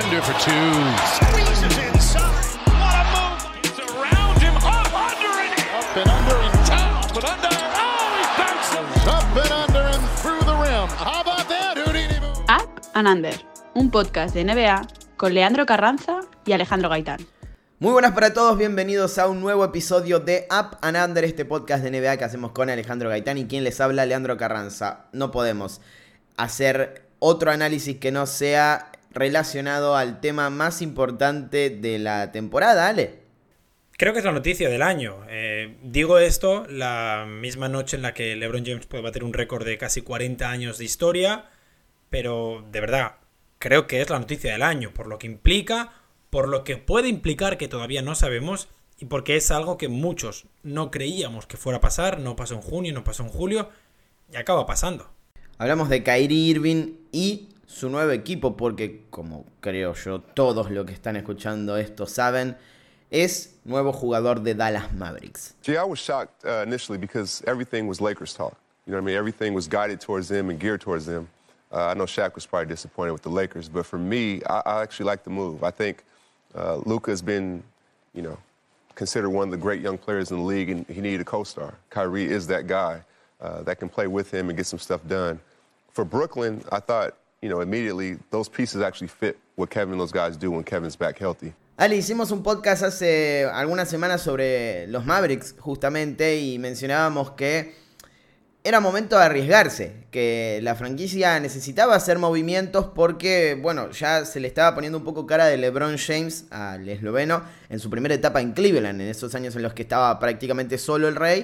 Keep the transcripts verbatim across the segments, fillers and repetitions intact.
Under for two. Squeezes inside. What a move. It's around him. Up, under, and up and under and down. But under. Oh, he bounces. Up and under and through the rim. How about that, Houdini? Up and Under, un podcast de N B A con Leandro Carranza y Alejandro Gaitán. Muy buenas para todos, bienvenidos a un nuevo episodio de Up and Under, este podcast de N B A que hacemos con Alejandro Gaitán y quien les habla, Leandro Carranza. No podemos hacer otro análisis que no sea relacionado al tema más importante de la temporada, Ale. Creo que es la noticia del año. Eh, digo esto la misma noche en la que LeBron James puede bater un récord de casi cuarenta años de historia, pero de verdad, creo que es la noticia del año, por lo que implica, por lo que puede implicar que todavía no sabemos y porque es algo que muchos no creíamos que fuera a pasar, no pasó en junio, no pasó en julio y acaba pasando. Hablamos de Kyrie Irving y su nuevo equipo porque, como creo yo, todos los que están escuchando esto saben, es nuevo jugador de Dallas Mavericks. Gee, I was shocked uh, initially because everything was Lakers talk. You know what I mean? Everything was guided towards them and geared towards them. Uh, I know Shaq was probably disappointed with the Lakers, but for me, I, I actually like the move. I think uh, Luka has been, you know, considered one of the great young players in the league, and he needed a co-star. Kyrie is that guy uh, that can play with him and get some stuff done. For Brooklyn, I thought, you know, immediately those pieces actually fit what Kevin and those guys do when Kevin's back healthy. Ale, hicimos un podcast hace algunas semanas sobre los Mavericks, justamente, y mencionábamos que era momento de arriesgarse, que la franquicia necesitaba hacer movimientos porque, bueno, ya se le estaba poniendo un poco cara de LeBron James al esloveno en su primera etapa en Cleveland, en esos años en los que estaba prácticamente solo el rey,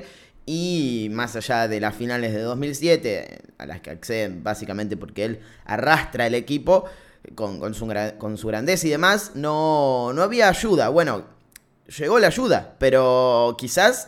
y más allá de las finales de dos mil siete, a las que acceden básicamente porque él arrastra el equipo con, con, su, con su grandeza y demás, no, no había ayuda. Bueno, llegó la ayuda, pero quizás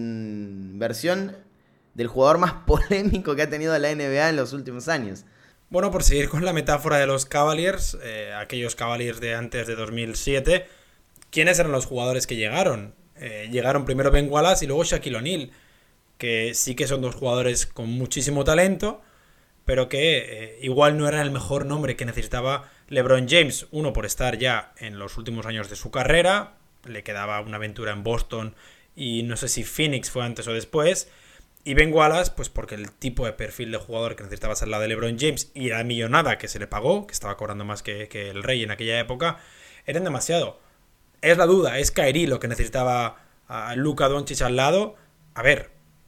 en versión del jugador más polémico que ha tenido la N B A en los últimos años. Bueno, por seguir con la metáfora de los Cavaliers, eh, aquellos Cavaliers de antes de dos mil siete, ¿quiénes eran los jugadores que llegaron? Eh, llegaron primero Ben Wallace y luego Shaquille O'Neal, que sí que son dos jugadores con muchísimo talento, pero que eh, igual no eran el mejor nombre que necesitaba LeBron James. Uno, por estar ya en los últimos años de su carrera, le quedaba una aventura en Boston y no sé si Phoenix fue antes o después. Y Ben Wallace, pues porque el tipo de perfil de jugador que necesitaba ser la de LeBron James y la millonada que se le pagó, que estaba cobrando más que, que el rey en aquella época, eran demasiado. Es la duda, es Kyrie lo que necesitaba a Luka Doncic al lado. A ver,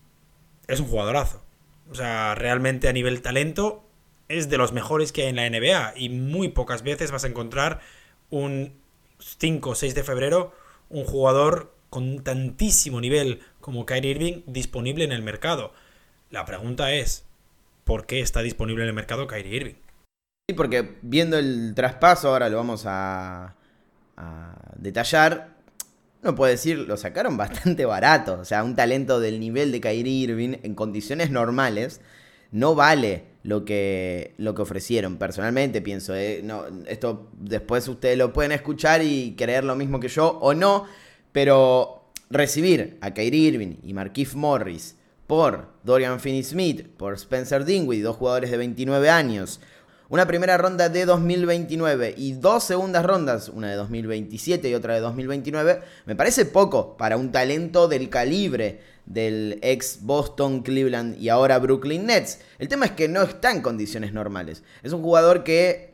es un jugadorazo. O sea, realmente a nivel talento es de los mejores que hay en la N B A y muy pocas veces vas a encontrar un cinco o seis de febrero un jugador con tantísimo nivel como Kyrie Irving disponible en el mercado. La pregunta es, ¿por qué está disponible en el mercado Kyrie Irving? Sí, porque viendo el traspaso, ahora lo vamos a, a detallar, uno puede decir, lo sacaron bastante barato. O sea, un talento del nivel de Kyrie Irving en condiciones normales no vale lo que, lo que ofrecieron. Personalmente pienso, eh, no, esto después ustedes lo pueden escuchar y creer lo mismo que yo o no, pero recibir a Kyrie Irving y Markieff Morris por Dorian Finney-Smith, por Spencer Dinwiddie, dos jugadores de veintinueve años, una primera ronda de dos mil veintinueve y dos segundas rondas, una de dos mil veintisiete y otra de dos mil veintinueve, me parece poco para un talento del calibre del ex Boston, Cleveland y ahora Brooklyn Nets. El tema es que no está en condiciones normales. Es un jugador que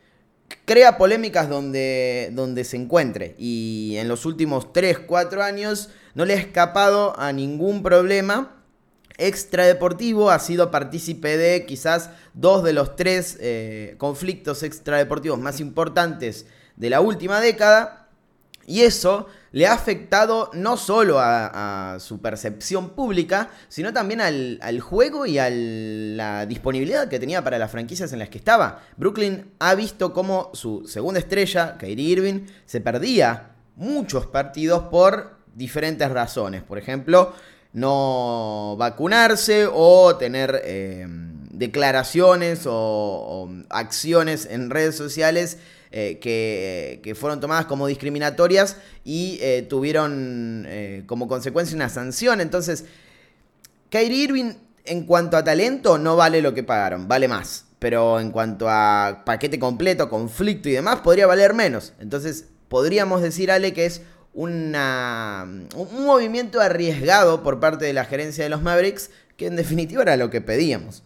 crea polémicas donde, donde se encuentre y en los últimos tres cuatro años no le ha escapado a ningún problema extradeportivo. Ha sido partícipe de quizás dos de los tres eh, conflictos extradeportivos más importantes de la última década, y eso le ha afectado no solo a, a su percepción pública, sino también al, al juego y a la disponibilidad que tenía para las franquicias en las que estaba. Brooklyn ha visto cómo su segunda estrella, Kyrie Irving, se perdía muchos partidos por diferentes razones. Por ejemplo, no vacunarse o tener eh, declaraciones o, o acciones en redes sociales eh, que, que fueron tomadas como discriminatorias y eh, tuvieron eh, como consecuencia una sanción. Entonces, Kyrie Irving, en cuanto a talento, no vale lo que pagaron, vale más. pero en cuanto a paquete completo, conflicto y demás, podría valer menos. Entonces, podríamos decir, Ale, que es una, un movimiento arriesgado por parte de la gerencia de los Mavericks, que en definitiva era lo que pedíamos.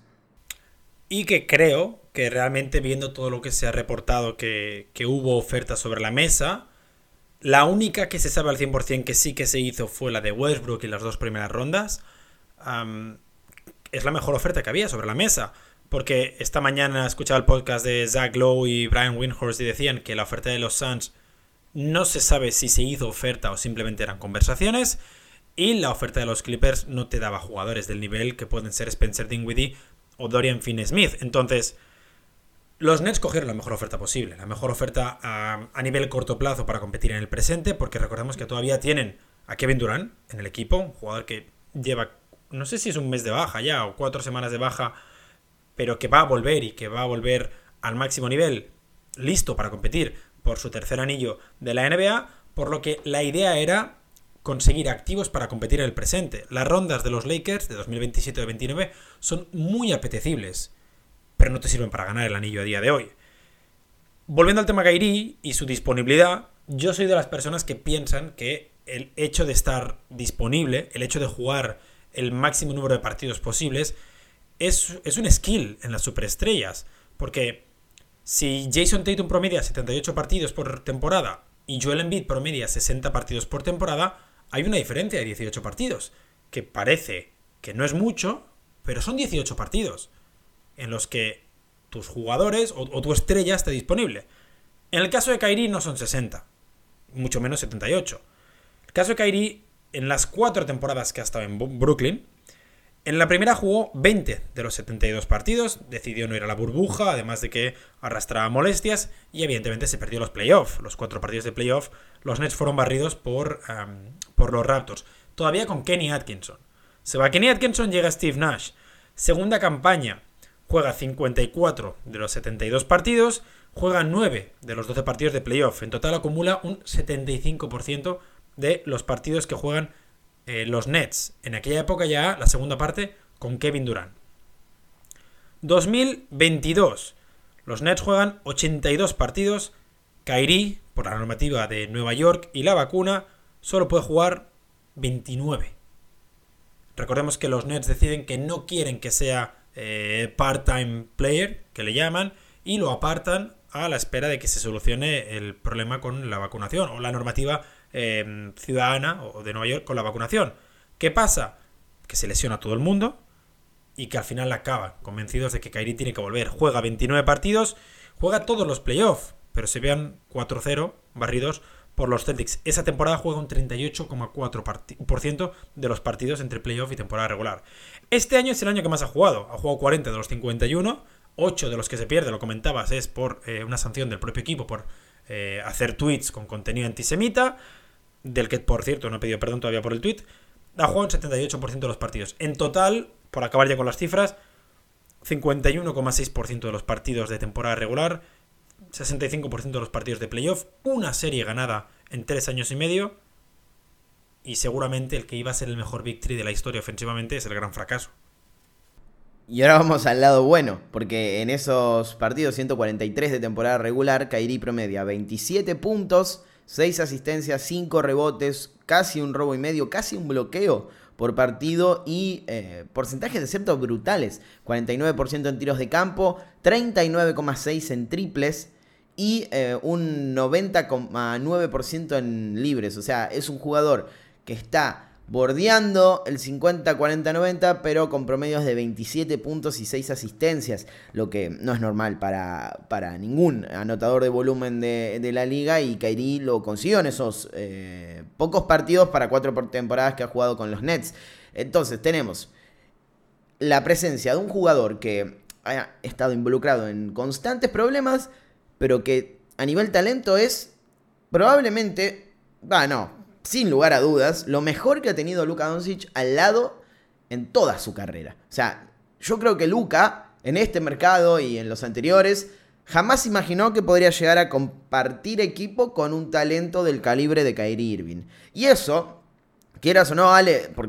Y que creo que realmente, viendo todo lo que se ha reportado, que, que hubo ofertas sobre la mesa, la única que se sabe al cien por ciento que sí que se hizo fue la de Westbrook en las dos primeras rondas. Um, es la mejor oferta que había sobre la mesa. Porque esta mañana escuchaba el podcast de Zach Lowe y Brian Windhorst y decían que la oferta de los Suns no se sabe si se hizo oferta o simplemente eran conversaciones. Y la oferta de los Clippers no te daba jugadores del nivel que pueden ser Spencer Dinwiddie o Dorian Finney-Smith. Entonces, los Nets cogieron la mejor oferta posible. La mejor oferta a, a nivel corto plazo para competir en el presente, porque recordemos que todavía tienen a Kevin Durant en el equipo, un jugador que lleva, no sé si es un mes de baja ya o cuatro semanas de baja, pero que va a volver y que va a volver al máximo nivel, listo para competir por su tercer anillo de la N B A, por lo que la idea era conseguir activos para competir en el presente. Las rondas de los Lakers de dos mil veintisiete y dos mil veintinueve son muy apetecibles, pero no te sirven para ganar el anillo a día de hoy. Volviendo al tema Kyrie y su disponibilidad, yo soy de las personas que piensan que el hecho de estar disponible, el hecho de jugar el máximo número de partidos posibles, es, es un skill en las superestrellas. Porque si Jason Tatum promedia setenta y ocho partidos por temporada y Joel Embiid promedia sesenta partidos por temporada, hay una diferencia de dieciocho partidos, que parece que no es mucho, pero son dieciocho partidos en los que tus jugadores o, o tu estrella está disponible. En el caso de Kyrie no son sesenta, mucho menos setenta y ocho. El caso de Kyrie, en las cuatro temporadas que ha estado en Brooklyn, en la primera jugó veinte de los setenta y dos partidos, decidió no ir a la burbuja, además de que arrastraba molestias, y evidentemente se perdió los playoffs. Los cuatro partidos de playoff, los Nets fueron barridos por, um, por los Raptors. Todavía con Kenny Atkinson. Se va Kenny Atkinson, llega Steve Nash. Segunda campaña, juega cincuenta y cuatro de los setenta y dos partidos, juega nueve de los doce partidos de playoff. En total acumula un setenta y cinco por ciento de los partidos que juegan eh, los Nets. En aquella época ya la segunda parte con Kevin Durant. dos mil veintidós. Los Nets juegan ochenta y dos partidos. Kyrie, por la normativa de Nueva York y la vacuna, solo puede jugar veintinueve. Recordemos que los Nets deciden que no quieren que sea eh, part-time player, que le llaman, y lo apartan a la espera de que se solucione el problema con la vacunación o la normativa eh, ciudadana o de Nueva York con la vacunación. ¿Qué pasa? Que se lesiona a todo el mundo y que al final acaban convencidos de que Kyrie tiene que volver. Juega veintinueve partidos, juega todos los playoffs, pero se vean cuatro cero barridos por los Celtics. Esa temporada juega un treinta y ocho coma cuatro por ciento de los partidos entre playoff y temporada regular. Este año es el año que más ha jugado. Ha jugado cuarenta de los cincuenta y uno, ocho de los que se pierde, lo comentabas, es por eh, una sanción del propio equipo por eh, hacer tweets con contenido antisemita, del que, por cierto, no he pedido perdón todavía por el tweet. Ha jugado un setenta y ocho por ciento de los partidos. En total, por acabar ya con las cifras, cincuenta y uno coma seis por ciento de los partidos de temporada regular, sesenta y cinco por ciento de los partidos de playoff, una serie ganada en tres años y medio, y seguramente el que iba a ser el mejor victory de la historia ofensivamente es el gran fracaso. Y ahora vamos al lado bueno, porque en esos partidos ciento cuarenta y tres de temporada regular, Kyrie promedia veintisiete puntos, seis asistencias, cinco rebotes, casi un robo y medio, casi un bloqueo por partido y eh, porcentajes de aciertos brutales. cuarenta y nueve por ciento en tiros de campo, treinta y nueve coma seis por ciento en triples y eh, un noventa coma nueve por ciento en libres. O sea, es un jugador que está bordeando el cincuenta, cuarenta, noventa, pero con promedios de veintisiete puntos y seis asistencias, lo que no es normal para, para ningún anotador de volumen de, de la liga, y Kyrie lo consiguió en esos eh, pocos partidos para cuatro temporadas que ha jugado con los Nets. Entonces tenemos la presencia de un jugador que ha estado involucrado en constantes problemas, pero que a nivel talento es probablemente, ah, no, sin lugar a dudas, lo mejor que ha tenido Luka Doncic al lado en toda su carrera. O sea, yo creo que Luka, en este mercado y en los anteriores, jamás imaginó que podría llegar a compartir equipo con un talento del calibre de Kyrie Irving. Y eso, quieras o no, Ale, porque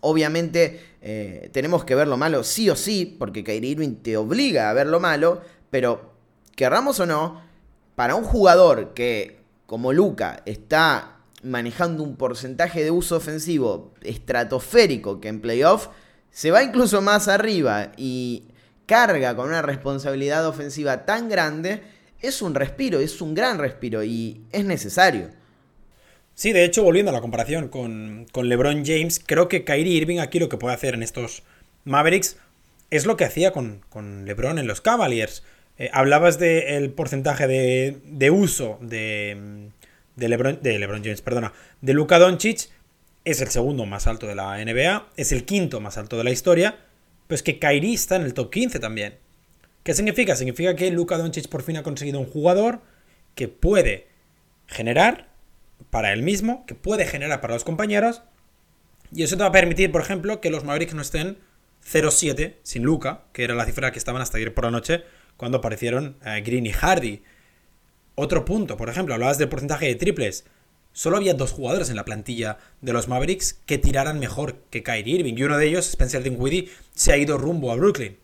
obviamente eh, tenemos que ver lo malo sí o sí, porque Kyrie Irving te obliga a ver lo malo, pero querramos o no, para un jugador que, como Luka, está manejando un porcentaje de uso ofensivo estratosférico que en playoff, se va incluso más arriba y carga con una responsabilidad ofensiva tan grande, es un respiro, es un gran respiro y es necesario. Sí, de hecho, volviendo a la comparación con, con LeBron James, creo que Kyrie Irving aquí lo que puede hacer en estos Mavericks es lo que hacía con, con LeBron en los Cavaliers. Eh, hablabas del porcentaje de, de uso de, de, LeBron, de LeBron James, perdona, de Luka Doncic. Es el segundo más alto de la N B A, es el quinto más alto de la historia, pero es que Kyrie está en el top quince también. ¿Qué significa? Significa que Luka Doncic por fin ha conseguido un jugador que puede generar para él mismo, que puede generar para los compañeros, y eso te va a permitir, por ejemplo, que los Mavericks no estén cero siete sin Luka, que era la cifra que estaban hasta ayer por la noche cuando aparecieron eh, Green y Hardy. Otro punto, por ejemplo, hablabas del porcentaje de triples. Solo había dos jugadores en la plantilla de los Mavericks que tiraran mejor que Kyrie Irving, y uno de ellos, Spencer Dinwiddie, se ha ido rumbo a Brooklyn.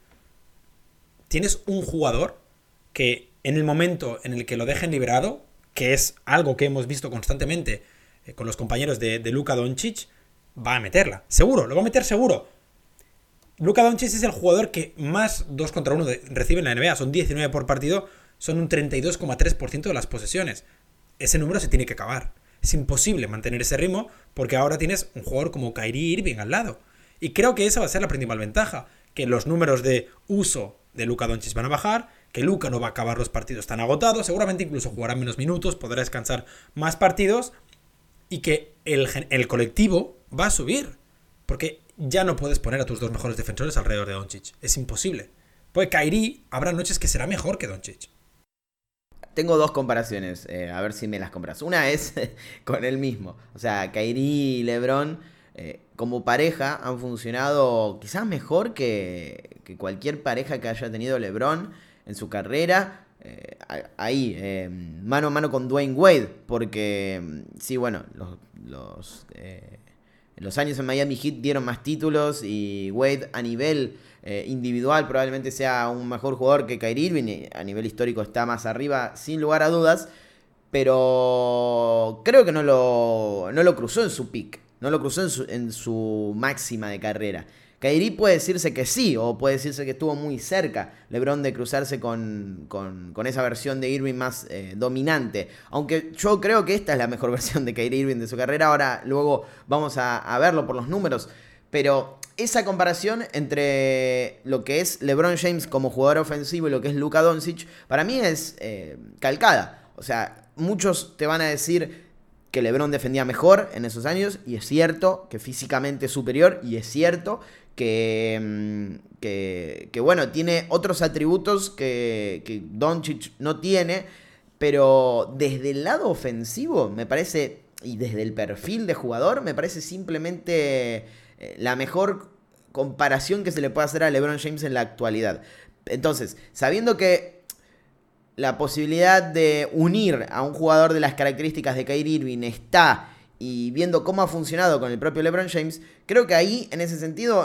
Tienes un jugador que en el momento en el que lo dejen liberado, que es algo que hemos visto constantemente eh, con los compañeros de, de Luka Doncic, va a meterla. Seguro, lo va a meter seguro. Luka Doncic es el jugador que más dos contra uno de, recibe en la N B A. Son diecinueve por partido, son un treinta y dos coma tres por ciento de las posesiones. Ese número se tiene que acabar. Es imposible mantener ese ritmo porque ahora tienes un jugador como Kyrie Irving al lado. Y creo que esa va a ser la principal ventaja. Que los números de uso de Luka Doncic van a bajar, que Luka no va a acabar los partidos tan agotados, seguramente incluso jugará menos minutos, podrá descansar más partidos, y que el, el colectivo va a subir. Porque ya no puedes poner a tus dos mejores defensores alrededor de Doncic. Es imposible. Porque Kyrie habrá noches que será mejor que Doncic. Tengo dos comparaciones, eh, a ver si me las compras. Una es con él mismo. O sea, Kyrie y LeBron eh, como pareja han funcionado quizás mejor que, que cualquier pareja que haya tenido LeBron en su carrera. Eh, ahí, eh, mano a mano con Dwayne Wade. Porque, sí, bueno, los, los, eh, los años en Miami Heat dieron más títulos y Wade a nivel Eh, individual probablemente sea un mejor jugador que Kyrie Irving, a nivel histórico está más arriba sin lugar a dudas, pero creo que no lo, no lo cruzó en su peak, no lo cruzó en su, en su máxima de carrera. Kyrie puede decirse que sí, o puede decirse que estuvo muy cerca LeBron de cruzarse con, con, con esa versión de Irving más eh, dominante, aunque yo creo que esta es la mejor versión de Kyrie Irving de su carrera. Ahora luego vamos a, a verlo por los números, pero esa comparación entre lo que es LeBron James como jugador ofensivo y lo que es Luka Doncic, para mí es eh, calcada. O sea, muchos te van a decir que LeBron defendía mejor en esos años, y es cierto, que físicamente es superior, y es cierto que, que, que bueno, tiene otros atributos que, que Doncic no tiene, pero desde el lado ofensivo me parece, y desde el perfil de jugador, me parece simplemente la mejor comparación que se le puede hacer a LeBron James en la actualidad. Entonces, sabiendo que la posibilidad de unir a un jugador de las características de Kyrie Irving está, y viendo cómo ha funcionado con el propio LeBron James, creo que ahí, en ese sentido,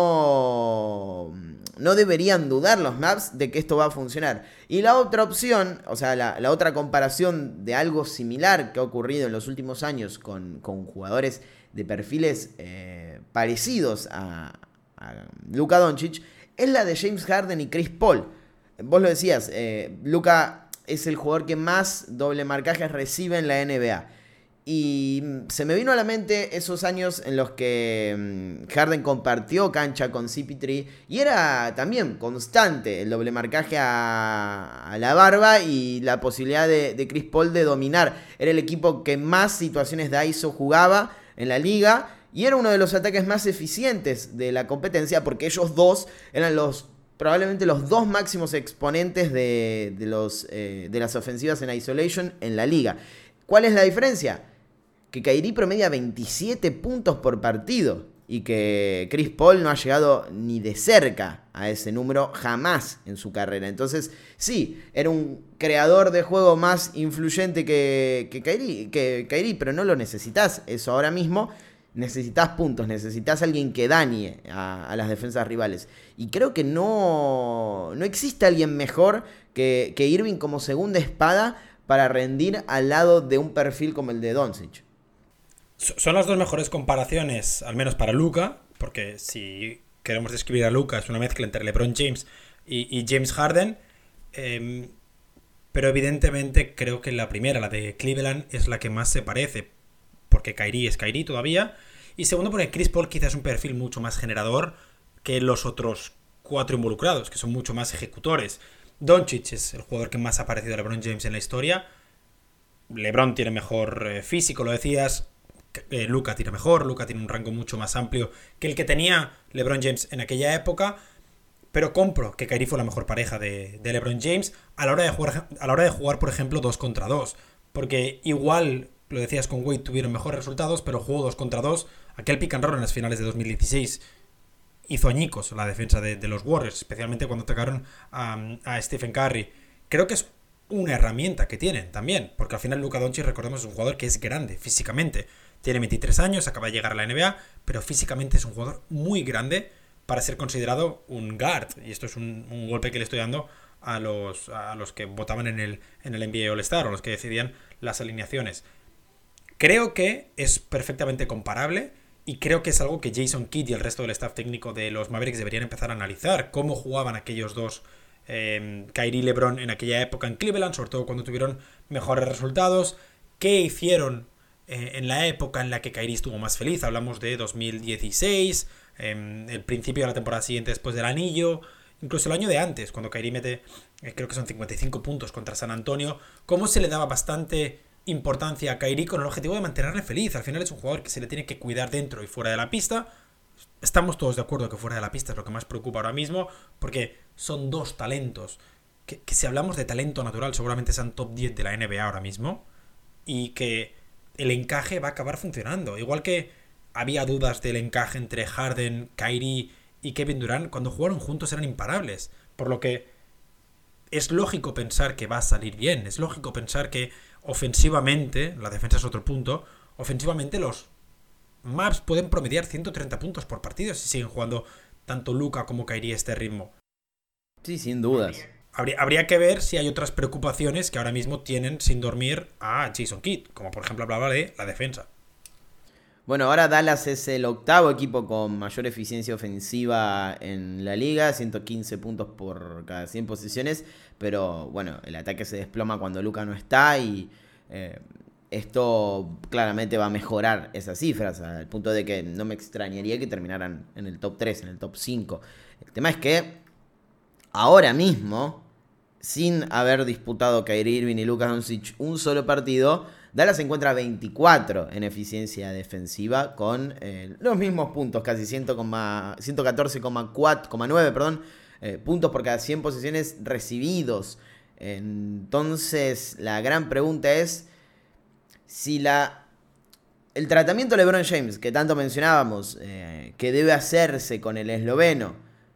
no, no deberían dudar los Mavs de que esto va a funcionar. Y la otra opción, o sea, la, la otra comparación de algo similar que ha ocurrido en los últimos años con, con jugadores de perfiles eh, parecidos a, a Luka Doncic, es la de James Harden y Chris Paul. Vos lo decías, eh, Luka es el jugador que más doble marcajes recibe en la N B A. Y se me vino a la mente esos años en los que Harden compartió cancha con C P tres y era también constante el doble marcaje a, a la barba y la posibilidad de, de Chris Paul de dominar. Era el equipo que más situaciones de I S O jugaba en la liga y era uno de los ataques más eficientes de la competencia, porque ellos dos eran los probablemente los dos máximos exponentes de, de, los, eh, de las ofensivas en isolation en la liga. ¿Cuál es la diferencia? Que Kyrie promedia veintisiete puntos por partido y que Chris Paul no ha llegado ni de cerca a ese número jamás en su carrera. Entonces, sí, era un creador de juego más influyente que, que, Kyrie, que Kyrie, pero no lo necesitas eso ahora mismo. necesitas puntos, necesitas alguien que dañe a, a las defensas rivales. Y creo que no, no existe alguien mejor que, que Irving como segunda espada para rendir al lado de un perfil como el de Doncic. Son las dos mejores comparaciones, al menos para Luka, porque si queremos describir a Luka es una mezcla entre LeBron James y, y James Harden, eh, pero evidentemente creo que la primera, la de Cleveland, es la que más se parece, porque Kyrie es Kyrie todavía, y segundo porque Chris Paul quizás es un perfil mucho más generador que los otros cuatro involucrados, que son mucho más ejecutores. Doncic es el jugador que más ha parecido a LeBron James en la historia. LeBron tiene mejor eh, físico, lo decías. Eh, Luka tira mejor, Luka tiene un rango mucho más amplio que el que tenía LeBron James en aquella época, pero compro que Kyrie fue la mejor pareja de, de LeBron James a la hora de jugar, a la hora de jugar, por ejemplo, dos contra dos, porque igual, lo decías con Wade, tuvieron mejores resultados, pero jugó dos contra dos, aquel pick and roll en las finales de dos mil dieciséis hizo añicos la defensa de, de los Warriors, especialmente cuando atacaron a, a Stephen Curry. Creo que es una herramienta que tienen también, porque al final Luka Doncic, recordemos, es un jugador que es grande físicamente. Tiene veintitrés años, acaba de llegar a la N B A, pero físicamente es un jugador muy grande para ser considerado un guard. Y esto es un, un golpe que le estoy dando a los, a los que votaban en el, en el N B A All-Star, o los que decidían las alineaciones. Creo que es perfectamente comparable y creo que es algo que Jason Kidd y el resto del staff técnico de los Mavericks deberían empezar a analizar. Cómo jugaban aquellos dos, eh, Kyrie y LeBron, en aquella época en Cleveland, sobre todo cuando tuvieron mejores resultados. ¿Qué hicieron en la época en la que Kyrie estuvo más feliz? Hablamos de dos mil dieciséis, eh, el principio de la temporada siguiente después del anillo, incluso el año de antes, cuando Kyrie mete, eh, creo que son cincuenta y cinco puntos contra San Antonio. Cómo se le daba bastante importancia a Kyrie con el objetivo de mantenerle feliz. Al final es un jugador que se le tiene que cuidar dentro y fuera de la pista. Estamos todos de acuerdo que fuera de la pista es lo que más preocupa ahora mismo, porque son dos talentos que, que si hablamos de talento natural seguramente sean top diez de la N B A ahora mismo, y que el encaje va a acabar funcionando. Igual que había dudas del encaje entre Harden, Kyrie y Kevin Durant, cuando jugaron juntos eran imparables. Por lo que es lógico pensar que va a salir bien. Es lógico pensar que ofensivamente, la defensa es otro punto, ofensivamente los Mavs pueden promediar ciento treinta puntos por partido si siguen jugando tanto Luka como Kyrie a este ritmo. Sí, sin dudas. Habría, habría que ver si hay otras preocupaciones que ahora mismo tienen sin dormir a Jason Kidd, como por ejemplo hablaba de la defensa. Bueno, ahora Dallas es el octavo equipo con mayor eficiencia ofensiva en la liga, ciento quince puntos por cada cien posiciones, pero bueno, el ataque se desploma cuando Luka no está y eh, esto claramente va a mejorar esas cifras, al punto de que no me extrañaría que terminaran en el top tres, en el top cinco. El tema es que ahora mismo, sin haber disputado Kyrie Irving y Luka Doncic un solo partido, Dallas se encuentra veinticuatro en eficiencia defensiva con eh, los mismos puntos, casi ciento catorce coma nueve perdón, eh, puntos por cada cien posiciones recibidos. Entonces, la gran pregunta es si la el tratamiento de LeBron James, que tanto mencionábamos, eh, que debe hacerse con el esloveno,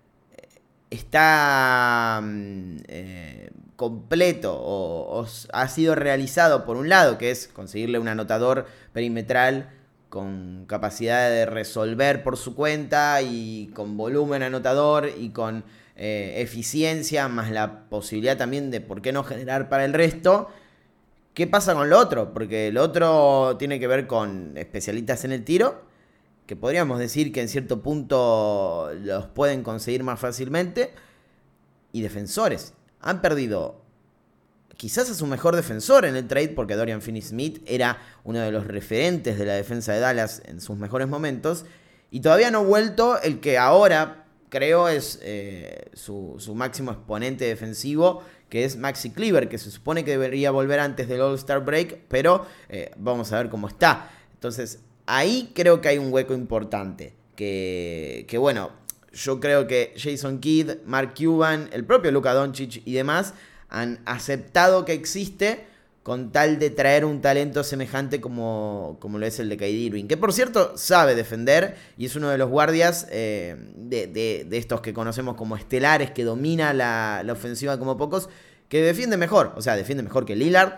está eh, completo o, o ha sido realizado por un lado, que es conseguirle un anotador perimetral con capacidad de resolver por su cuenta y con volumen anotador y con eh, eficiencia, más la posibilidad también de por qué no generar para el resto. ¿Qué pasa con lo otro? Porque lo otro tiene que ver con especialistas en el tiro, que podríamos decir que en cierto punto los pueden conseguir más fácilmente, y defensores. Han perdido quizás a su mejor defensor en el trade, porque Dorian Finney-Smith era uno de los referentes de la defensa de Dallas en sus mejores momentos, y todavía no ha vuelto el que ahora creo es eh, su, su máximo exponente defensivo, que es Maxi Kleber, que se supone que debería volver antes del All-Star Break, pero eh, vamos a ver cómo está. Entonces, ahí creo que hay un hueco importante, que, que bueno, yo creo que Jason Kidd, Mark Cuban, el propio Luka Doncic y demás han aceptado que existe con tal de traer un talento semejante como, como lo es el de Kyrie Irving, que por cierto sabe defender y es uno de los guardias eh, de, de, de estos que conocemos como estelares, que domina la, la ofensiva como pocos, que defiende mejor, o sea, defiende mejor que Lillard,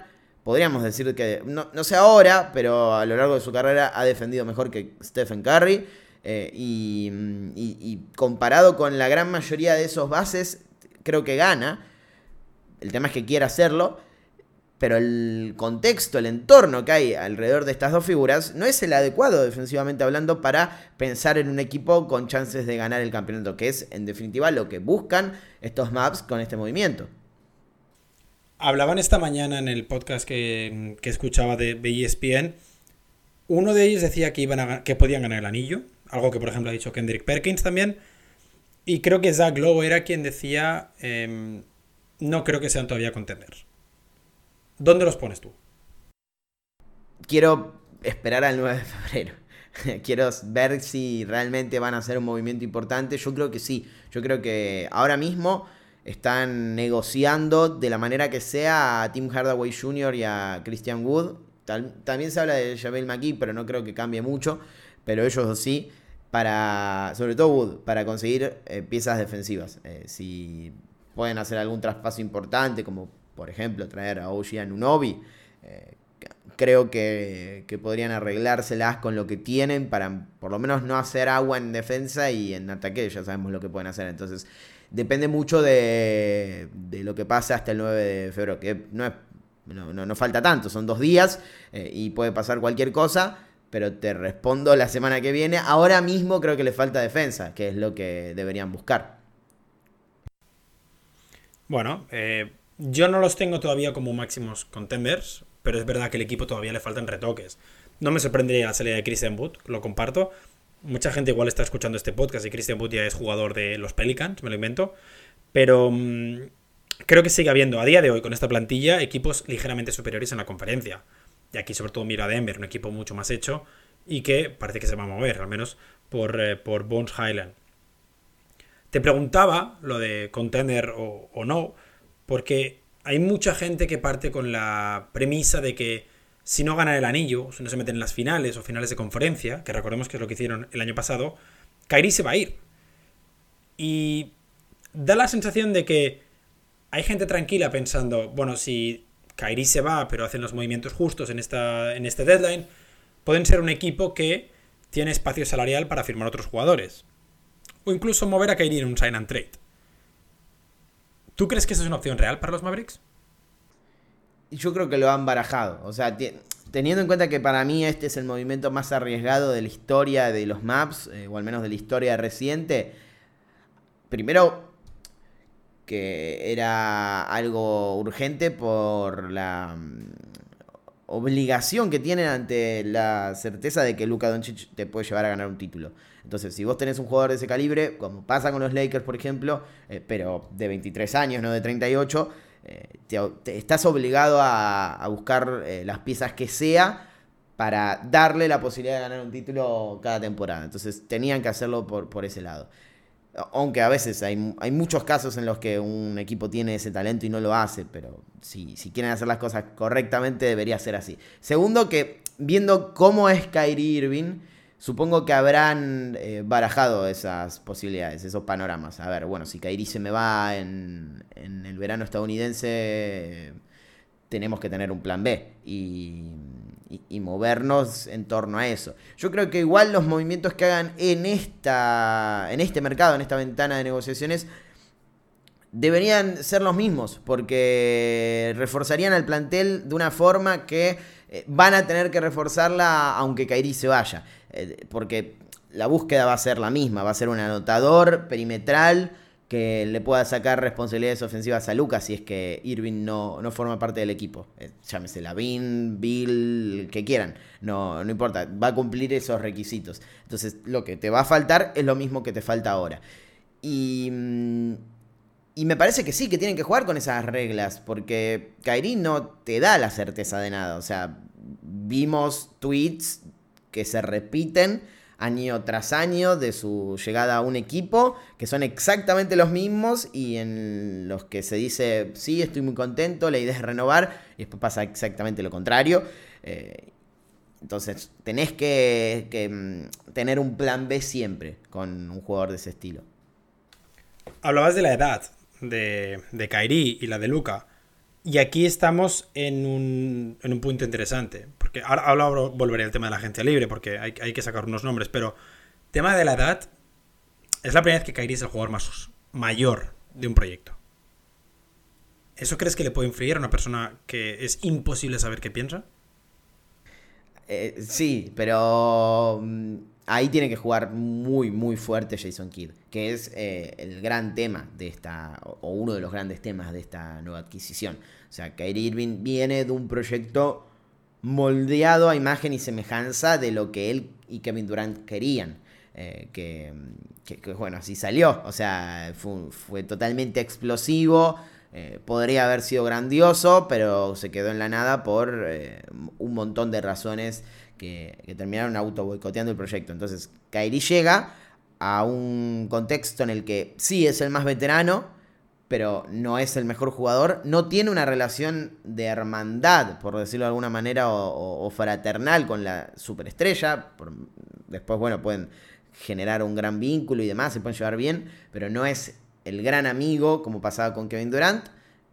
podríamos decir que, no, no sé ahora, pero a lo largo de su carrera ha defendido mejor que Stephen Curry. Eh, y, y, y comparado con la gran mayoría de esos bases, creo que gana. El tema es que quiere hacerlo, pero el contexto, el entorno que hay alrededor de estas dos figuras no es el adecuado defensivamente hablando para pensar en un equipo con chances de ganar el campeonato, que es en definitiva lo que buscan estos Mavs con este movimiento. Hablaban esta mañana en el podcast que, que escuchaba de, de E S P N. Uno de ellos decía que, iban a, que podían ganar el anillo, algo que por ejemplo ha dicho Kendrick Perkins también. Y creo que Zach Lowe era quien decía, eh, no creo que sean todavía contenders. ¿Dónde los pones tú? Quiero esperar al nueve de febrero. Quiero ver si realmente van a hacer un movimiento importante. Yo creo que sí. Yo creo que ahora mismo están negociando de la manera que sea a Tim Hardaway junior y a Christian Wood. Tal, también se habla de JaVale McGee, pero no creo que cambie mucho. Pero ellos dos sí. Para, sobre todo Wood, para conseguir eh, piezas defensivas. Eh, si pueden hacer algún traspaso importante, como por ejemplo traer a O G Anunoby, eh, creo que, que podrían arreglárselas con lo que tienen para por lo menos no hacer agua en defensa y en ataque ya sabemos lo que pueden hacer. Entonces depende mucho de, de lo que pase hasta el nueve de febrero, que no, es, no, no, no falta tanto, son dos días eh, y puede pasar cualquier cosa, pero te respondo la semana que viene. Ahora mismo creo que le falta defensa, que es lo que deberían buscar. Bueno, eh... yo no los tengo todavía como máximos contenders, pero es verdad que al equipo todavía le faltan retoques. No me sorprendería la salida de Christian Wood, lo comparto. Mucha gente igual está escuchando este podcast y Christian Wood ya es jugador de los Pelicans, me lo invento. Pero mmm, creo que sigue habiendo, a día de hoy, con esta plantilla, equipos ligeramente superiores en la conferencia. Y aquí sobre todo mira a Denver, un equipo mucho más hecho y que parece que se va a mover, al menos por, eh, por Bones Highland. Te preguntaba lo de contender o, o no, porque hay mucha gente que parte con la premisa de que si no ganan el anillo, si no se meten en las finales o finales de conferencia, que recordemos que es lo que hicieron el año pasado, Kyrie se va a ir. Y da la sensación de que hay gente tranquila pensando, bueno, si Kyrie se va, pero hacen los movimientos justos en, esta, en este deadline, pueden ser un equipo que tiene espacio salarial para firmar otros jugadores. O incluso mover a Kyrie en un sign and trade. ¿Tú crees que eso es una opción real para los Mavericks? Yo creo que lo han barajado. O sea, t- teniendo en cuenta que para mí este es el movimiento más arriesgado de la historia de los Mavs, eh, o al menos de la historia reciente. Primero, que era algo urgente por la um, obligación que tienen ante la certeza de que Luka Doncic te puede llevar a ganar un título. Entonces, si vos tenés un jugador de ese calibre, como pasa con los Lakers, por ejemplo, eh, pero de veintitrés años, no de treinta y ocho, eh, te, te estás obligado a, a buscar eh, las piezas que sea para darle la posibilidad de ganar un título cada temporada. Entonces, tenían que hacerlo por, por ese lado. Aunque a veces hay, hay muchos casos en los que un equipo tiene ese talento y no lo hace, pero si, si quieren hacer las cosas correctamente, debería ser así. Segundo, que viendo cómo es Kyrie Irving, supongo que habrán eh, barajado esas posibilidades, esos panoramas. A ver, bueno, si Kyrie se me va en, en el verano estadounidense, eh, tenemos que tener un plan B y, y, y movernos en torno a eso. Yo creo que igual los movimientos que hagan en, esta, en este mercado, en esta ventana de negociaciones, deberían ser los mismos, porque reforzarían al plantel de una forma que eh, van a tener que reforzarla aunque Kyrie se vaya. Eh, porque la búsqueda va a ser la misma, va a ser un anotador perimetral que le pueda sacar responsabilidades ofensivas a Lucas si es que Irving no, no forma parte del equipo. Eh, llámese Lavin, Bill, el que quieran, no, no importa, va a cumplir esos requisitos. Entonces lo que te va a faltar es lo mismo que te falta ahora. Y... Mmm, Y me parece que sí, que tienen que jugar con esas reglas, porque Kyrie no te da la certeza de nada. O sea, vimos tweets que se repiten año tras año de su llegada a un equipo, que son exactamente los mismos y en los que se dice, sí, estoy muy contento, la idea es renovar, y después pasa exactamente lo contrario. Eh, entonces, tenés que, que tener un plan B siempre con un jugador de ese estilo. Hablabas de la edad de, de Kyrie y la de Luka. Y aquí estamos en un, en un punto interesante. Porque ahora, ahora volveré al tema de la agencia libre, porque hay, hay que sacar unos nombres. Pero tema de la edad, es la primera vez que Kyrie es el jugador más mayor de un proyecto. ¿Eso crees que le puede influir a una persona que es imposible saber qué piensa? Eh, sí, pero mm, ahí tiene que jugar muy, muy fuerte Jason Kidd, que es eh, el gran tema de esta, o uno de los grandes temas de esta nueva adquisición. O sea, Kyrie Irving viene de un proyecto moldeado a imagen y semejanza de lo que él y Kevin Durant querían. Eh, que, que, que, bueno, así salió. O sea, fue, fue totalmente explosivo. Eh, podría haber sido grandioso, pero se quedó en la nada por eh, un montón de razones que, que terminaron auto boicoteando el proyecto. Entonces, Kyrie llega a un contexto en el que sí es el más veterano, pero no es el mejor jugador. No tiene una relación de hermandad, por decirlo de alguna manera, o, o, o fraternal con la superestrella. Por, después, bueno, pueden generar un gran vínculo y demás, se pueden llevar bien, pero no es el gran amigo, como pasaba con Kevin Durant.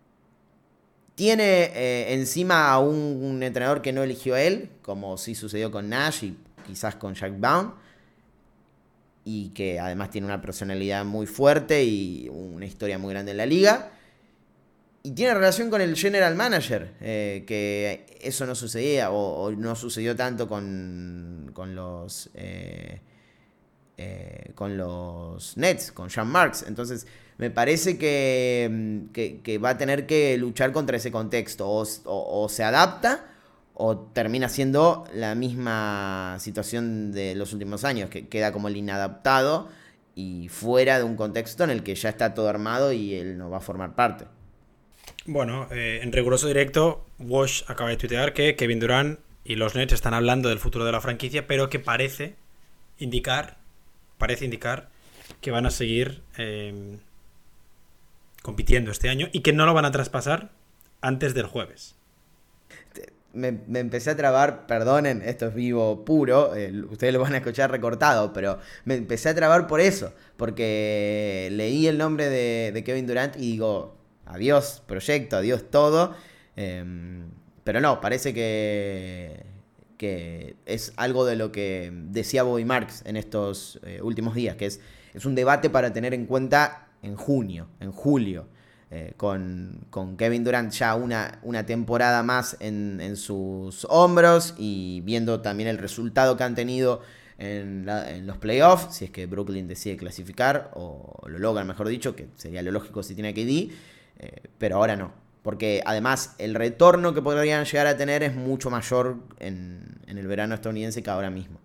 Tiene eh, encima a un, un entrenador que no eligió él, como sí sucedió con Nash y quizás con Jack Vaughn, y que además tiene una personalidad muy fuerte y una historia muy grande en la liga. Y tiene relación con el general manager, eh, que eso no sucedía, o, o no sucedió tanto con, con los... Eh, Eh, con los Nets, con Sean Marks. Entonces me parece que, que, que va a tener que luchar contra ese contexto, o, o, o se adapta o termina siendo la misma situación de los últimos años, que queda como el inadaptado y fuera de un contexto en el que ya está todo armado y él no va a formar parte. Bueno, eh, en riguroso directo, Wash acaba de tuitear que Kevin Durant y los Nets están hablando del futuro de la franquicia, pero que parece indicar parece indicar que van a seguir eh, compitiendo este año y que no lo van a traspasar antes del jueves. Me, me empecé a trabar, perdonen, esto es vivo puro, eh, ustedes lo van a escuchar recortado, pero me empecé a trabar por eso, porque leí el nombre de, de Kevin Durant y digo, adiós proyecto, adiós todo, eh, pero no, parece que... que es algo de lo que decía Bobby Marks en estos eh, últimos días, que es, es un debate para tener en cuenta en junio, en julio, eh, con, con Kevin Durant ya una, una temporada más en, en sus hombros y viendo también el resultado que han tenido en, la, en los playoffs, si es que Brooklyn decide clasificar, o lo logran, mejor dicho, que sería lo lógico si tiene K D, eh, pero ahora no. Porque además el retorno que podrían llegar a tener es mucho mayor en, en el verano estadounidense que ahora mismo.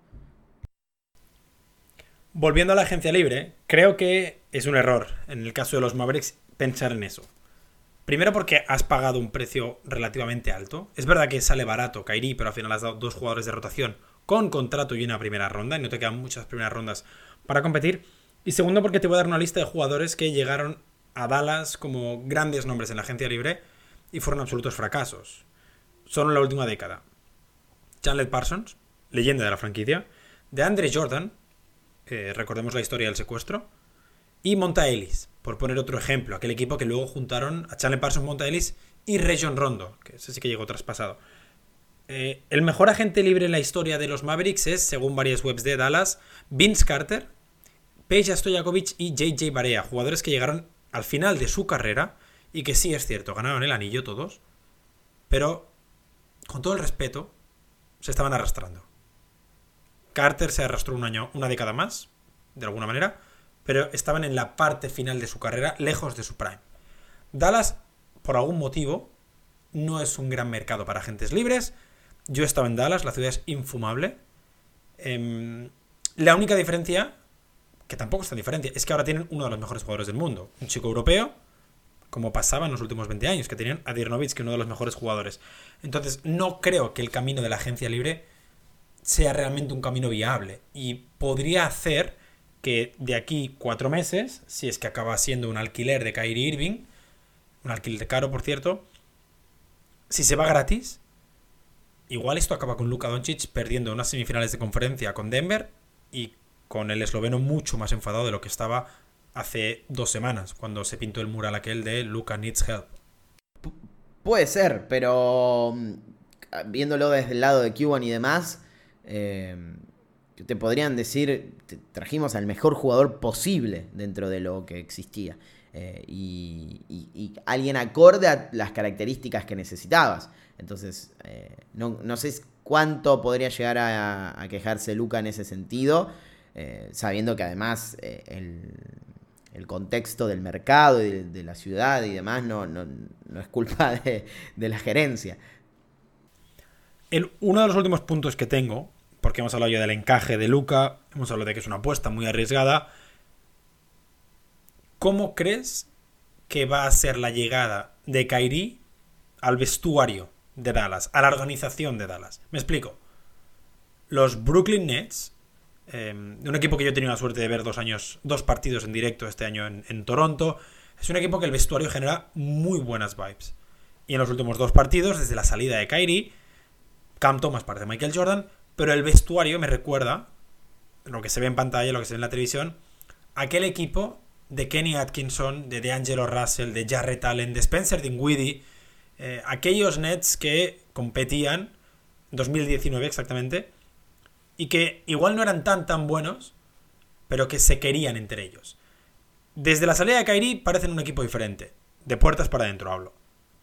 Volviendo a la agencia libre, creo que es un error en el caso de los Mavericks pensar en eso. Primero porque has pagado un precio relativamente alto. Es verdad que sale barato Kyrie, pero al final has dado dos jugadores de rotación con contrato y una primera ronda y no te quedan muchas primeras rondas para competir. Y segundo porque te voy a dar una lista de jugadores que llegaron a Dallas como grandes nombres en la agencia libre y fueron absolutos fracasos. Solo en la última década. Chandler Parsons, leyenda de la franquicia, DeAndre Jordan, eh, recordemos la historia del secuestro, y Monta Ellis, por poner otro ejemplo, aquel equipo que luego juntaron a Chandler Parsons, Monta Ellis y Rajon Rondo, que ese sí que llegó traspasado. Eh, el mejor agente libre en la historia de los Mavericks es, según varias webs de Dallas, Vince Carter, Peja Stojakovic y J J Barea, jugadores que llegaron al final de su carrera y que sí es cierto, ganaron el anillo todos, pero con todo el respeto se estaban arrastrando. Carter se arrastró un año, una década más, de alguna manera, pero estaban en la parte final de su carrera, lejos de su prime. Dallas, por algún motivo, no es un gran mercado para agentes libres. Yo estaba en Dallas, la ciudad es infumable. Eh, la única diferencia, que tampoco es tan diferente, es que ahora tienen uno de los mejores jugadores del mundo, un chico europeo, como pasaba en los últimos veinte años, que tenían a Dirk Nowitzki, uno de los mejores jugadores. Entonces, no creo que el camino de la agencia libre sea realmente un camino viable, y podría hacer que de aquí cuatro meses, si es que acaba siendo un alquiler de Kyrie Irving, un alquiler caro, por cierto, si se va gratis, igual esto acaba con Luka Doncic perdiendo unas semifinales de conferencia con Denver y con el esloveno mucho más enfadado de lo que estaba hace dos semanas, cuando se pintó el mural aquel de Luka needs help. Puede ser, pero viéndolo desde el lado de Cuban y demás, eh, te podrían decir, te trajimos al mejor jugador posible dentro de lo que existía. Eh, y, y, y alguien acorde a las características que necesitabas. Entonces, eh, no, no sé cuánto podría llegar a, a quejarse Luka en ese sentido, eh, sabiendo que además eh, el, el contexto del mercado y de, de la ciudad y demás no, no, no es culpa de, de la gerencia. El, uno de los últimos puntos que tengo, porque hemos hablado ya del encaje de Luka, hemos hablado de que es una apuesta muy arriesgada. ¿Cómo crees que va a ser la llegada de Kyrie al vestuario de Dallas, a la organización de Dallas? Me explico. Los Brooklyn Nets, eh, un equipo que yo he tenido la suerte de ver dos años, dos partidos en directo este año en, en Toronto, es un equipo que el vestuario genera muy buenas vibes. Y en los últimos dos partidos, desde la salida de Kyrie, Cam Thomas parece Michael Jordan, pero el vestuario me recuerda, lo que se ve en pantalla, lo que se ve en la televisión, aquel equipo de Kenny Atkinson, de D'Angelo Russell, de Jarrett Allen, de Spencer Dinwiddie, eh, aquellos Nets que competían en dos mil diecinueve exactamente, y que igual no eran tan tan buenos, pero que se querían entre ellos. Desde la salida de Kyrie parecen un equipo diferente, de puertas para adentro hablo.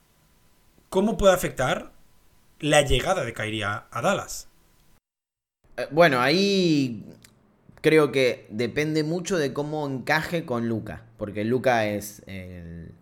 ¿Cómo puede afectar la llegada de Kyrie a, a Dallas? Eh, bueno, ahí creo que depende mucho de cómo encaje con Luka, porque Luka es el,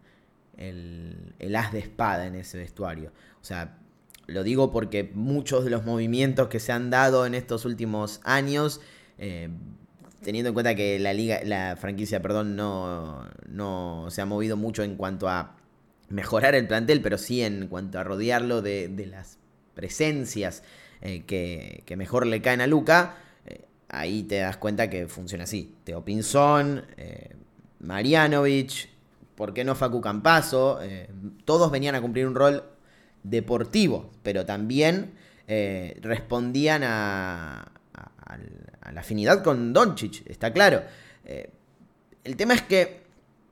el, el as de espada en ese vestuario. O sea, lo digo porque muchos de los movimientos que se han dado en estos últimos años, eh, teniendo en cuenta que la liga, la franquicia, perdón, no, no se ha movido mucho en cuanto a mejorar el plantel, pero sí en cuanto a rodearlo de, de las presencias eh, que, que mejor le caen a Luka. Eh, ahí te das cuenta que funciona así. Theo Pinzón, eh, Marjanovic, ¿por qué no Facu Campazzo? Eh, todos venían a cumplir un rol deportivo, pero también eh, respondían a, a, a la afinidad con Doncic, está claro. Eh, el tema es que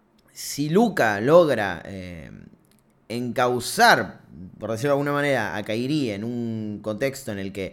si Luka logra eh, encauzar, por decirlo de alguna manera, a Kyrie en un contexto en el que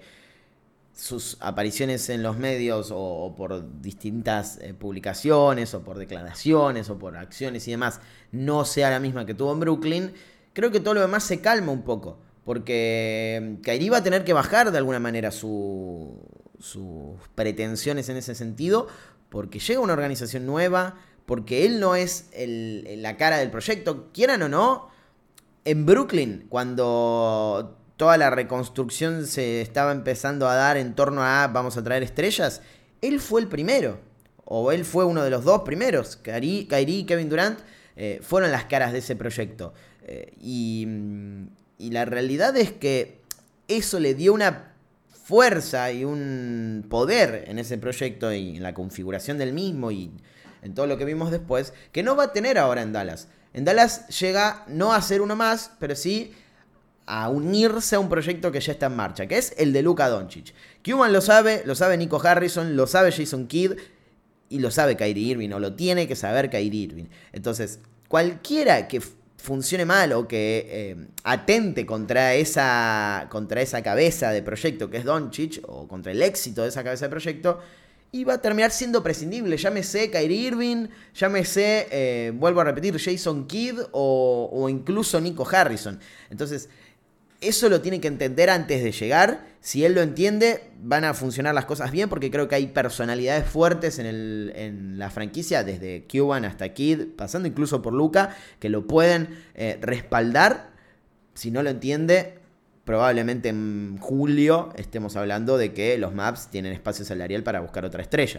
sus apariciones en los medios o, o por distintas eh, publicaciones o por declaraciones o por acciones y demás no sea la misma que tuvo en Brooklyn, creo que todo lo demás se calma un poco, porque Kyrie va a tener que bajar de alguna manera su, sus pretensiones en ese sentido, porque llega una organización nueva, porque él no es el, la cara del proyecto, quieran o no. En Brooklyn, cuando toda la reconstrucción se estaba empezando a dar en torno a vamos a traer estrellas, él fue el primero, o él fue uno de los dos primeros. Kyrie, Kyrie y Kevin Durant eh, fueron las caras de ese proyecto. Eh, y, y la realidad es que eso le dio una fuerza y un poder en ese proyecto y en la configuración del mismo y en todo lo que vimos después, que no va a tener ahora en Dallas. En Dallas llega no a ser uno más, pero sí a unirse a un proyecto que ya está en marcha, que es el de Luka Doncic. Cuban lo sabe, lo sabe Nico Harrison, lo sabe Jason Kidd y lo sabe Kyrie Irving, o lo tiene que saber Kyrie Irving. Entonces, cualquiera que funcione mal o que eh, atente contra esa, contra esa cabeza de proyecto que es Doncic, o contra el éxito de esa cabeza de proyecto, y va a terminar siendo prescindible. Llámese Kyrie Irving, llámese, eh, vuelvo a repetir, Jason Kidd o, o incluso Nico Harrison. Entonces, eso lo tiene que entender antes de llegar. Si él lo entiende, van a funcionar las cosas bien, porque creo que hay personalidades fuertes en, el, en la franquicia, desde Cuban hasta Kidd, pasando incluso por Luka, que lo pueden eh, respaldar. Si no lo entiende, probablemente en julio estemos hablando de que los Mavs tienen espacio salarial para buscar otra estrella.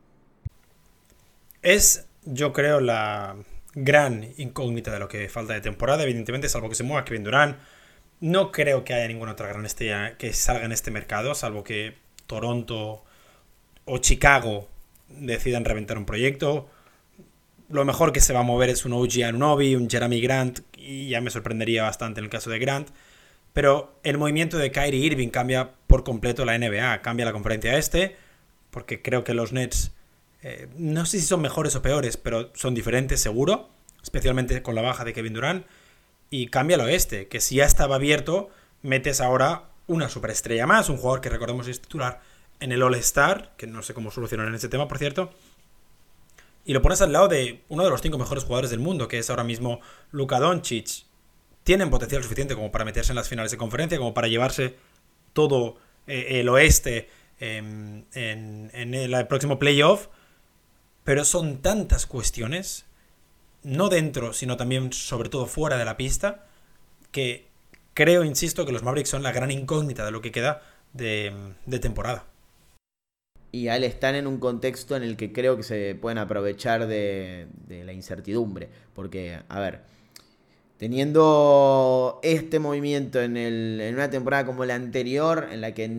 Es, yo creo, la gran incógnita de lo que falta de temporada. Evidentemente, salvo que se mueva Kevin Durant, no creo que haya ninguna otra gran estrella que salga en este mercado, salvo que Toronto o Chicago decidan reventar un proyecto. Lo mejor que se va a mover es un O G Anunoby, un Jeremy Grant, y ya me sorprendería bastante en el caso de Grant. Pero el movimiento de Kyrie Irving cambia por completo la N B A, cambia la conferencia este, porque creo que los Nets, eh, no sé si son mejores o peores, pero son diferentes seguro, especialmente con la baja de Kevin Durant. y cambia el oeste, que si ya estaba abierto, metes ahora una superestrella más, un jugador que recordemos es titular en el All-Star, que no sé cómo solucionar en ese tema, por cierto, y lo pones al lado de uno de los cinco mejores jugadores del mundo, que es ahora mismo Luka Doncic. Tienen potencial suficiente como para meterse en las finales de conferencia, como para llevarse todo eh, el oeste eh, en, en el próximo playoff, pero son tantas cuestiones, no dentro, sino también sobre todo fuera de la pista, que creo, insisto, que los Mavericks son la gran incógnita de lo que queda de, de temporada. Y al estar en un contexto en el que creo que se pueden aprovechar de, de la incertidumbre. Porque, a ver, teniendo este movimiento en, el, en una temporada como la anterior, en la que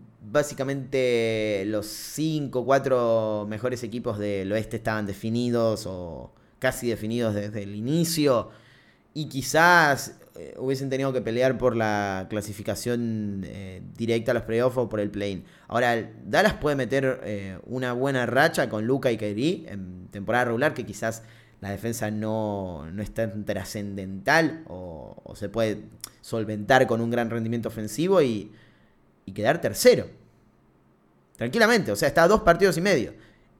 básicamente los cinco o cuatro mejores equipos del oeste estaban definidos o casi definidos desde el inicio, y quizás eh, hubiesen tenido que pelear por la clasificación eh, directa a los playoffs o por el play-in. Ahora, Dallas puede meter eh, una buena racha con Luka y Kyrie en temporada regular, que quizás la defensa no, no es tan trascendental o, o se puede solventar con un gran rendimiento ofensivo y, y quedar tercero. Tranquilamente, o sea, está a dos partidos y medio.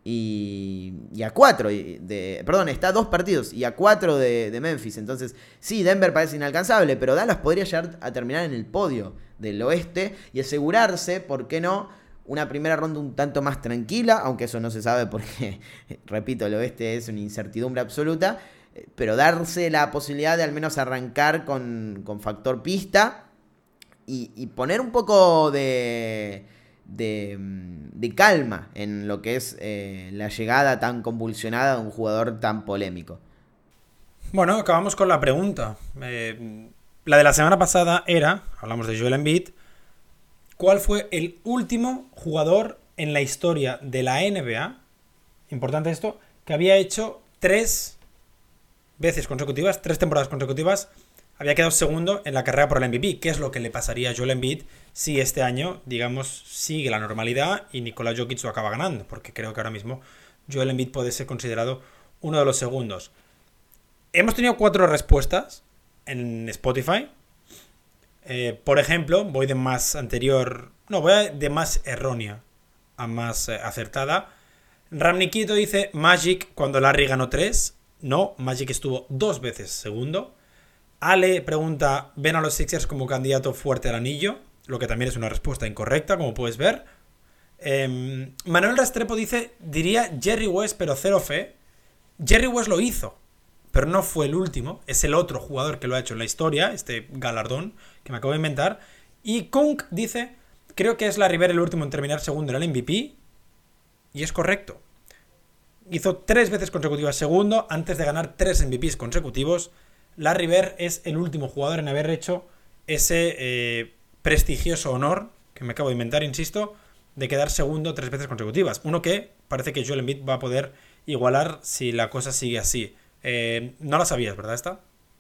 Y, y a cuatro de, perdón, está a dos partidos y a cuatro de, de Memphis. Entonces, sí, Denver parece inalcanzable, pero Dallas podría llegar a terminar en el podio del oeste y asegurarse, ¿por qué no?, una primera ronda un tanto más tranquila, aunque eso no se sabe porque, repito, el oeste es una incertidumbre absoluta, pero darse la posibilidad de al menos arrancar con, con factor pista y, y poner un poco de... De, de calma en lo que es eh, la llegada tan convulsionada de un jugador tan polémico. Bueno, acabamos con la pregunta. Eh, la de la semana pasada era, hablamos de Joel Embiid, ¿cuál fue el último jugador en la historia de la N B A, importante esto, que había hecho tres veces consecutivas, tres temporadas consecutivas, había quedado segundo en la carrera por el M V P? ¿Qué es lo que le pasaría a Joel Embiid si este año, digamos, sigue la normalidad y Nikola Jokic lo acaba ganando? Porque creo que ahora mismo Joel Embiid puede ser considerado uno de los segundos. Hemos tenido cuatro respuestas en Spotify. Eh, por ejemplo, voy de más anterior... No, voy de más errónea a más eh, acertada. Ramnikito dice Magic cuando Larry ganó tres. No, Magic estuvo dos veces segundo. Ale pregunta, ¿ven a los Sixers como candidato fuerte al anillo? Lo que también es una respuesta incorrecta, como puedes ver. Eh, Manuel Restrepo dice, diría Jerry West, pero cero fe. Jerry West lo hizo, pero no fue el último. Es el otro jugador que lo ha hecho en la historia, este galardón que me acabo de inventar. Y Kunk dice, creo que es Larry Bird el último en terminar segundo en el M V P. Y es correcto. Hizo tres veces consecutivas segundo antes de ganar tres M V Ps consecutivos. Larry Bird es el último jugador en haber hecho ese eh, prestigioso honor, que me acabo de inventar, insisto, de quedar segundo tres veces consecutivas. Uno que parece que Joel Embiid va a poder igualar si la cosa sigue así. Eh, no la sabías, ¿verdad esta?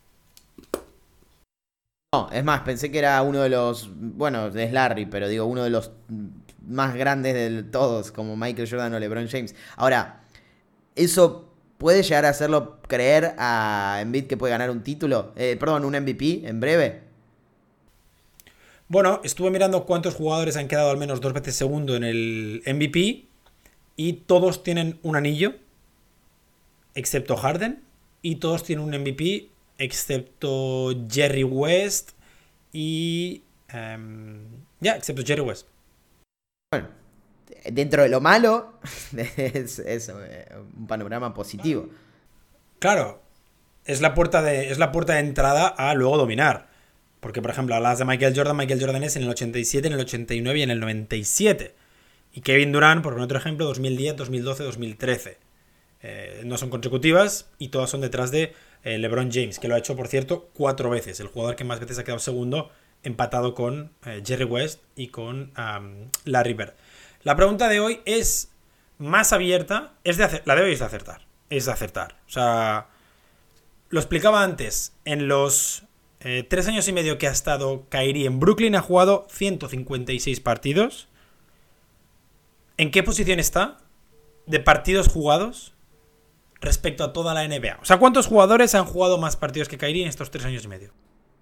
No, es más, pensé que era uno de los, bueno, es Larry, pero digo, uno de los más grandes de todos, como Michael Jordan o LeBron James. Ahora, eso... ¿puede llegar a hacerlo creer a Embiid que puede ganar un título? Eh, perdón, un M V P en breve. Bueno, estuve mirando cuántos jugadores han quedado al menos dos veces segundo en el M V P y todos tienen un anillo, excepto Harden, y todos tienen un M V P, excepto Jerry West y... Um, ya, yeah, excepto Jerry West. Bueno, dentro de lo malo, es, es un panorama positivo. Claro, es la puerta de, es la puerta de entrada a luego dominar. Porque, por ejemplo, hablas de Michael Jordan, Michael Jordan es en el ochenta y siete, en el ochenta y nueve y en el noventa y siete. Y Kevin Durant, por poner otro ejemplo, dos mil diez, dos mil doce, dos mil trece. Eh, no son consecutivas y todas son detrás de eh, LeBron James, que lo ha hecho, por cierto, cuatro veces. El jugador que más veces ha quedado segundo, empatado con eh, Jerry West y con um, Larry Bird. La pregunta de hoy es más abierta. Es de acer- la de hoy es de acertar. Es de acertar. O sea, lo explicaba antes. En los eh, tres años y medio que ha estado Kyrie en Brooklyn, ha jugado ciento cincuenta y seis partidos. ¿En qué posición está de partidos jugados respecto a toda la N B A? O sea, ¿cuántos jugadores han jugado más partidos que Kyrie en estos tres años y medio?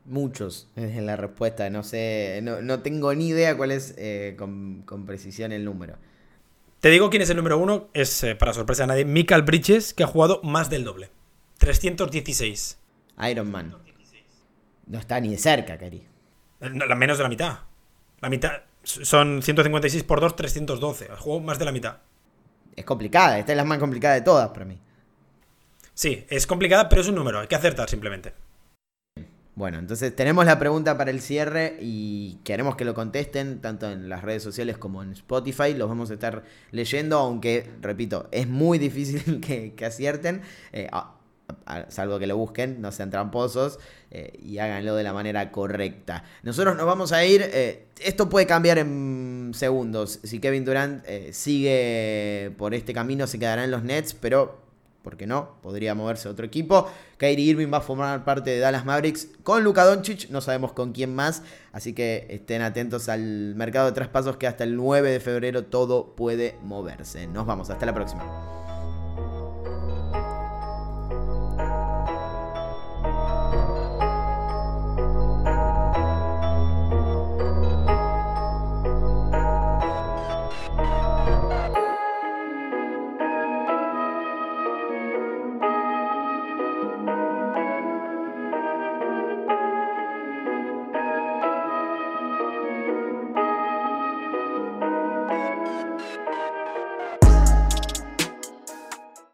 Muchos es la respuesta. No sé, no, no tengo ni idea cuál es eh, con, con precisión el número. Te digo quién es el número uno. Es, eh, para sorpresa de nadie, Mikal Bridges, que ha jugado más del doble. trescientos dieciséis. Iron Man. No está ni de cerca, Cari. La menos de la mitad. La mitad. Son ciento cincuenta y seis por dos, trescientos doce. Jugó más de la mitad. Es complicada. Esta es la más complicada de todas para mí. Sí, es complicada, pero es un número. Hay que acertar simplemente. Bueno, entonces tenemos la pregunta para el cierre y queremos que lo contesten tanto en las redes sociales como en Spotify. Los vamos a estar leyendo, aunque, repito, es muy difícil que, que acierten. Eh, a, a, salvo que lo busquen, no sean tramposos eh, y háganlo de la manera correcta. Nosotros nos vamos a ir. Eh, esto puede cambiar en segundos. Si Kevin Durant eh, sigue por este camino, se quedará en los Nets, pero... ¿por qué no? Podría moverse a otro equipo. Kyrie Irving va a formar parte de Dallas Mavericks con Luka Doncic. No sabemos con quién más. Así que estén atentos al mercado de traspasos, que hasta el nueve de febrero todo puede moverse. Nos vamos. Hasta la próxima.